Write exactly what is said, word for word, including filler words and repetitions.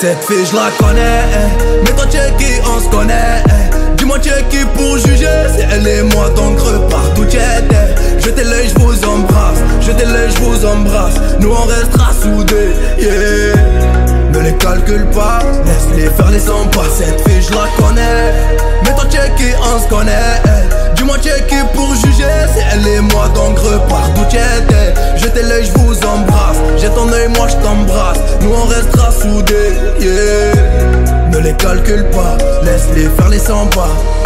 Cette fille je la connais, mais toi tu es qui, on se connaît. Dis-moi tu es qui pour juger, c'est elle et moi donc repars d'où tu étais. Jetez l'œil, je vous embrasse, jetez l'œil, je vous embrasse. Nous on restera soudés, yeah. Ne les calcule pas, laisse-les faire les cent pas. Cette fille je la connais, mais toi tu es qui, on se connaît. Dis-moi tu es qui pour juger, c'est elle et moi donc repars d'où tu étais. Jetez l'œil, je vous embrasse, jette ton œil, moi je t'embrasse. Nous on restera soudés, yeah. Ne les calcule pas, laisse-les faire les cent pas.